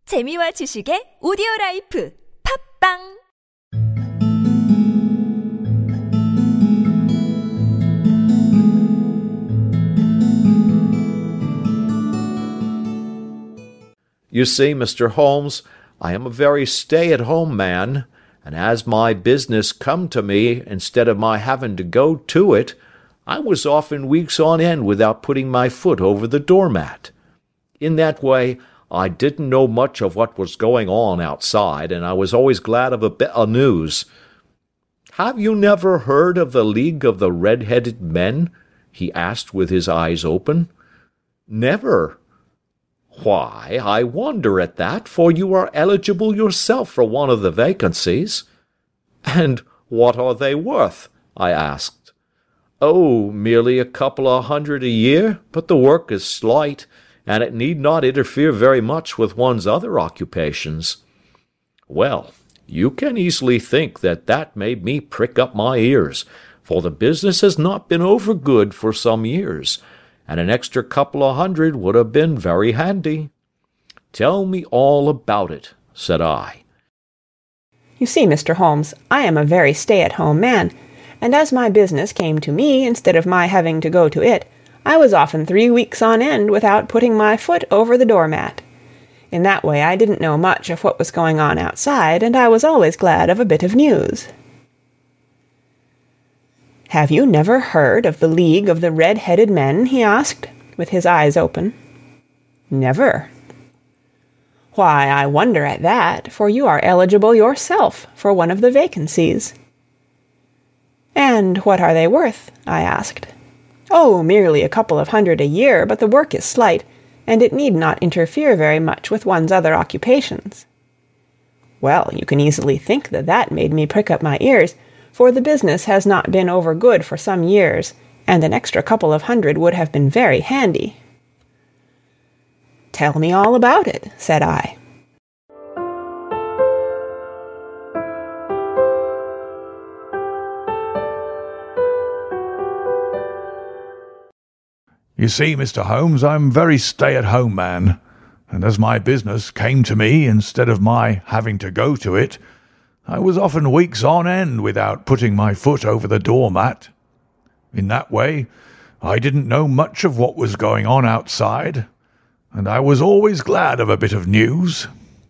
재미와 지식의 오디오라이프 팝빵 You see, Mr. Holmes, I am a very stay-at-home man, and as my business come to me instead of my having to go to it, I was often weeks on end without putting my foot over the doormat. In that way, I didn't know much of what was going on outside, and I was always glad of a bit of news. Have you never heard of the League of the Red-Headed Men? He asked with his eyes open. Never. Why, I wonder at that, for you are eligible yourself for one of the vacancies. And what are they worth? I asked. Oh, merely a couple of hundred a year, but the work is slight, and it need not interfere very much with one's other occupations. Well, you can easily think that made me prick up my ears, for the business has not been over good for some years, and an extra couple of hundred would have been very handy. Tell me all about it, said I. You see, Mr. Holmes, I am a very stay-at-home man, and as my business came to me instead of my having to go to it, I was often 3 weeks on end without putting my foot over the doormat. In that way I didn't know much of what was going on outside, and I was always glad of a bit of news. Have you never heard of the League of the Red-Headed Men? He asked, with his eyes open. Never. Why, I wonder at that, for you are eligible yourself for one of the vacancies. And what are they worth? I asked. Oh, merely a couple of hundred a year, but the work is slight, and it need not interfere very much with one's other occupations. Well, you can easily think that made me prick up my ears, for the business has not been over good for some years, and an extra couple of hundred would have been very handy. Tell me all about it, said I. You see, Mr. Holmes, I'm a very stay-at-home man, and as my business came to me instead of my having to go to it, I was often weeks on end without putting my foot over the doormat. In that way, I didn't know much of what was going on outside, and I was always glad of a bit of news.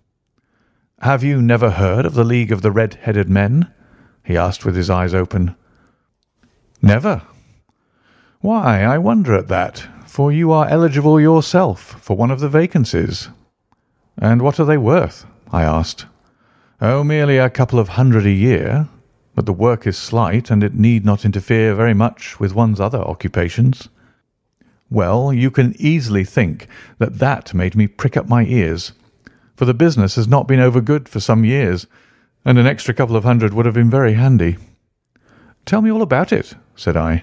Have you never heard of the League of the Red-Headed Men? He asked with his eyes open. Never. Why, I wonder at that, for you are eligible yourself for one of the vacancies. And what are they worth? I asked. Oh, merely a couple of hundred a year, but the work is slight, and it need not interfere very much with one's other occupations. Well, you can easily think that made me prick up my ears, for the business has not been over good for some years, and an extra couple of hundred would have been very handy. Tell me all about it, said I.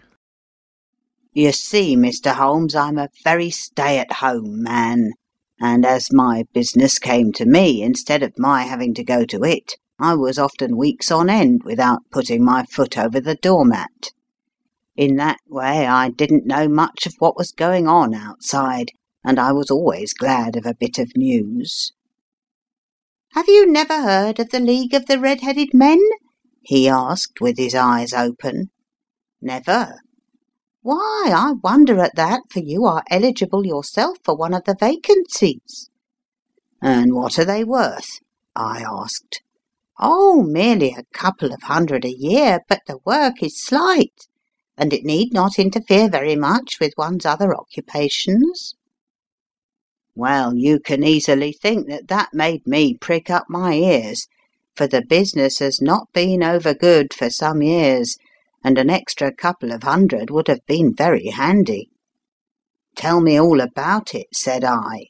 You see, Mr. Holmes, I'm a very stay-at-home man, and as my business came to me instead of my having to go to it, I was often weeks on end without putting my foot over the doormat. In that way I didn't know much of what was going on outside, and I was always glad of a bit of news. Have you never heard of the League of the Red-Headed Men? He asked with his eyes open. Never. Why, I wonder at that, for you are eligible yourself for one of the vacancies. And what are they worth? I asked. Oh, merely a couple of hundred a year, but the work is slight, and it need not interfere very much with one's other occupations. Well, you can easily think that made me prick up my ears, for the business has not been over good for some years, and an extra couple of hundred would have been very handy. Tell me all about it, said I.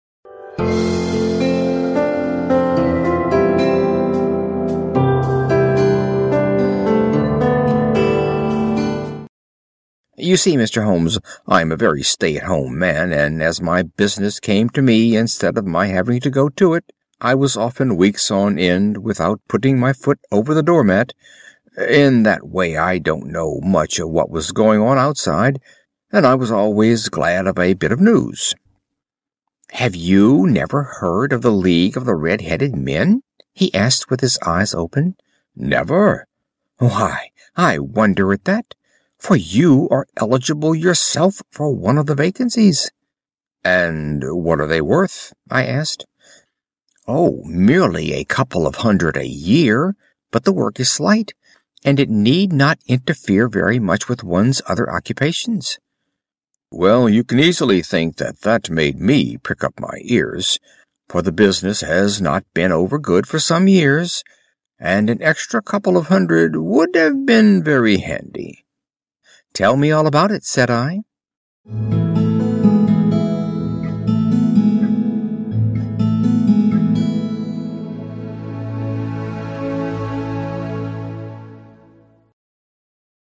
You see, Mr. Holmes, I am a very stay-at-home man, and as my business came to me instead of my having to go to it, I was often weeks on end without putting my foot over the doormat. In that way I don't know much of what was going on outside, and I was always glad of a bit of news. "Have you never heard of the League of the Red-Headed Men?" he asked with his eyes open. "Never. Why, I wonder at that, for you are eligible yourself for one of the vacancies." "And what are they worth?" I asked. "Oh, merely a couple of hundred a year, but the work is slight, and it need not interfere very much with one's other occupations." Well, you can easily think that that made me prick up my ears, for the business has not been over good for some years, and an extra couple of hundred would have been very handy. "Tell me all about it," said I.